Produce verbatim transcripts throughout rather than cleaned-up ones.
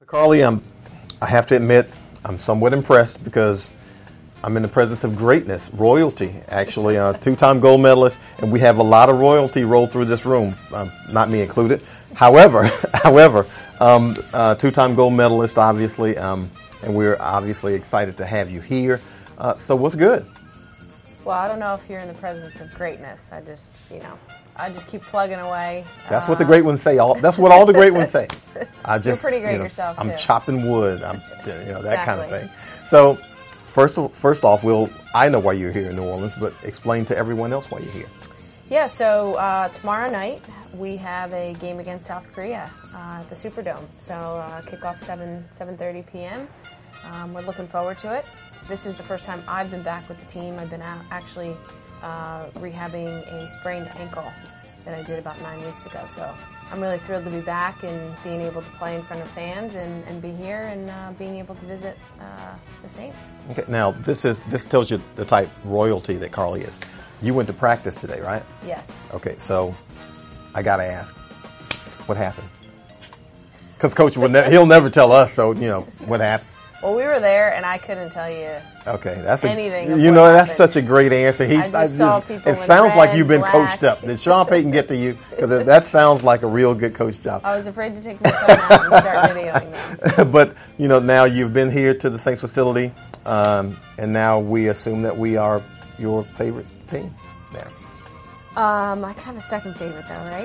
Carly, I'm, I have to admit, I'm somewhat impressed because I'm in the presence of greatness, royalty, actually, a two-time gold medalist, and we have a lot of royalty roll through this room, um, not me included. However, however, um, uh, two-time gold medalist, obviously, um, and we're obviously excited to have you here. Uh, so what's good? Well, I don't know if you're in the presence of greatness. I just, you know, I just keep plugging away. That's what the great ones say. All that's what all the great ones say. I just, You're pretty great you know, yourself, I'm too. chopping wood. I'm, you know, that Exactly. kind of thing. So, first, first off, we'll. I know why you're here in New Orleans, but explain to everyone else why you're here. Yeah. So uh, tomorrow night we have a game against South Korea uh, at the Superdome. So uh, kickoff seven seven thirty p.m. Um, we're looking forward to it. This is the first time I've been back with the team. I've been out actually uh, rehabbing a sprained ankle that I did about nine weeks ago. So I'm really thrilled to be back and being able to play in front of fans and, and be here and uh, being able to visit uh, the Saints. Okay, now this is this tells you the type royalty that Carly is. You went to practice today, right? Yes. Okay, so I got to ask, what happened? Because Coach will ne- he'll never tell us. So you know what happened. Well, we were there, and I couldn't tell you. Okay, that's a, anything of you what know that's happened. such a great answer. He, I just saw people It in sounds like red, you've been black. coached up. Did Sean Payton get to you? Because that sounds like a real good coach job. I was afraid to take my phone out and start videoing them. But you know now you've been here to the Saints facility, um, and now we assume that we are your favorite team. Now, Um, I could have a second favorite, though, right?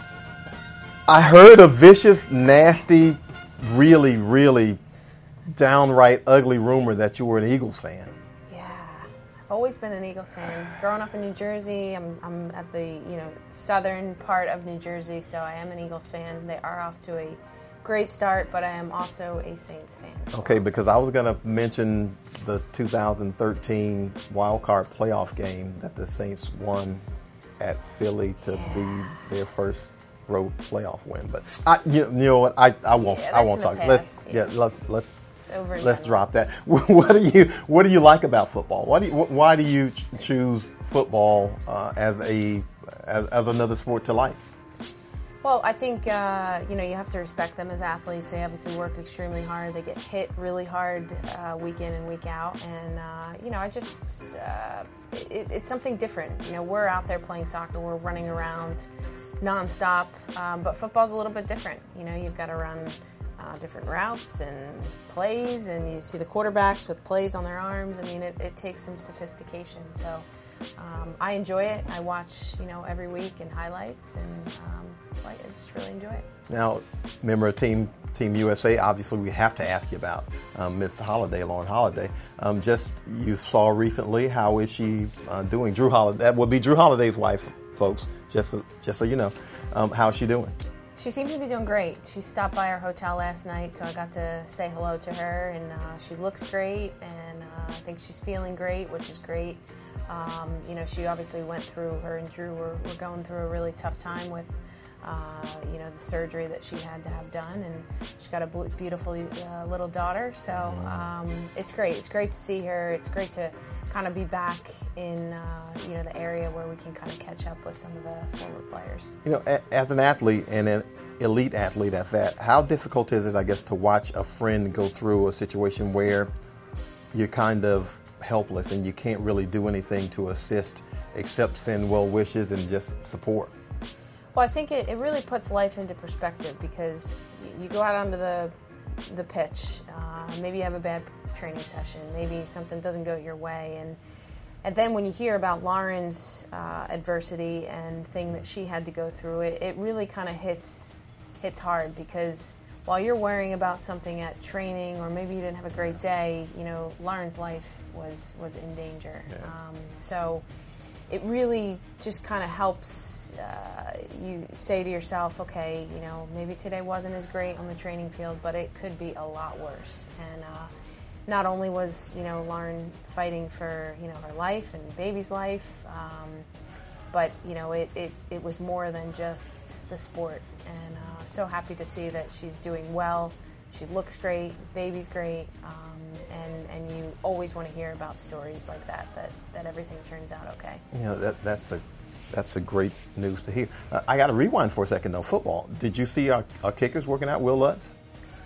I heard a vicious, nasty, really, really downright ugly rumor that you were an Eagles fan. Yeah, I've always been an Eagles fan. Growing up in New Jersey, I'm, I'm at the you know southern part of New Jersey, so I am an Eagles fan. They are off to a great start, but I am also a Saints fan. Okay, because I was going to mention the two thousand thirteen wild card playoff game that the Saints won at Philly to Yeah. be their first road playoff win. But I, you, you know what? I, I won't. Yeah, I that's won't in talk. the Let's past, yeah. yeah. Let's let's Over and let's done drop that. What do you What do you like about football? Why do you, Why do you ch- choose football uh, as a as, as another sport to like? Well, I think, uh, you know, you have to respect them as athletes. They obviously work extremely hard. They get hit really hard uh, week in and week out. And, uh, you know, I just, uh, it, it's something different. You know, we're out there playing soccer. We're running around nonstop. Um, but football's a little bit different. You know, you've got to run uh, different routes and plays. And you see the quarterbacks with plays on their arms. I mean, it, it takes some sophistication. So um, I enjoy it. I watch, you know, every week and highlights. And um, I just really enjoy it. Now, member of Team Team U S A, obviously we have to ask you about um, Miss Holiday, Lauren Holiday. Um, just you saw recently, how is she uh, doing? Drew Holiday, that would be Drew Holiday's wife, folks. Just so, just so you know, um, how is she doing? She seems to be doing great. She stopped by our hotel last night, so I got to say hello to her, and uh, she looks great, and uh, I think she's feeling great, which is great. Um, you know, she obviously went through, her and Drew were, were going through a really tough time with Uh, you know, the surgery that she had to have done, and she's got a beautiful uh, little daughter, so um, it's great. It's great to see her. It's great to kind of be back in, uh, you know, the area where we can kind of catch up with some of the former players. You know, a, as an athlete and an elite athlete at that, how difficult is it, I guess, to watch a friend go through a situation where you're kind of helpless and you can't really do anything to assist except send well wishes and just support? Well, I think it, it really puts life into perspective, because you, you go out onto the the pitch, uh, maybe you have a bad training session, maybe something doesn't go your way, and and then when you hear about Lauren's uh, adversity and thing that she had to go through, it, it really kind of hits hits hard, because while you're worrying about something at training, or maybe you didn't have a great day, you know, Lauren's life was was in danger. Yeah. Um, so it really just kind of helps. Uh, you say to yourself, okay, you know, maybe today wasn't as great on the training field, but it could be a lot worse. And uh, not only was, you know, Lauren fighting for, you know, her life and baby's life, um, but, you know, it, it, it was more than just the sport. And uh, so happy to see that she's doing well. She looks great, baby's great, um, and, and you always want to hear about stories like that, that, that everything turns out okay. You know, that that's a That's a great news to hear. Uh, I got to rewind for a second, though. Football. Did you see our, our kickers working out, Will Lutz?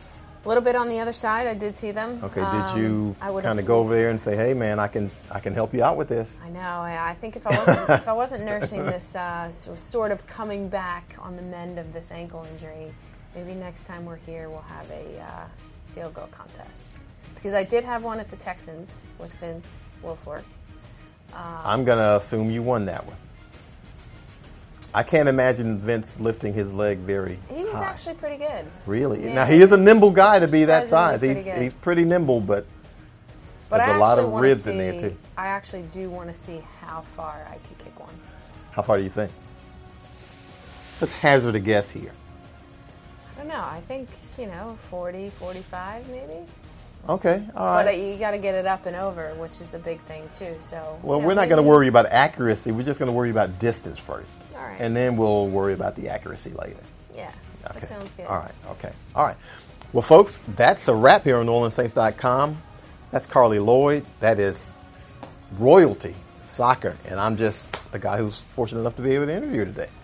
A little bit on the other side, I did see them. Okay, Um, did you I would've- kind of go over there and say, "Hey, man, I can I can help you out with this"? I know. I, I think if I wasn't if I wasn't nursing this uh, sort of coming back on the mend of this ankle injury, maybe next time we're here we'll have a uh, field goal contest. Because I did have one at the Texans with Vince Wilfork. Um, I'm gonna assume you won that one. I can't imagine Vince lifting his leg very he was high. actually pretty good. Really? Yeah, now he is a he's nimble guy to be that surprisingly size. He's pretty good. he's pretty nimble, but But there's I a lot actually of wanna ribs see, in there too. I actually do want to see how far I can kick one. How far do you think? Let's hazard a guess here. I don't know. I think, you know, forty, forty-five maybe. Okay, all But uh, right. you got to get it up and over, which is a big thing too. So Well, you know, we're not going to maybe- worry about accuracy. We're just going to worry about distance first. All right. And then we'll worry about the accuracy later. Yeah, Okay. that sounds good. All right. Okay. All right. Well, folks, that's a wrap here on New Orleans Saints dot com. That's Carly Lloyd. That is royalty soccer. And I'm just a guy who's fortunate enough to be able to interview her today.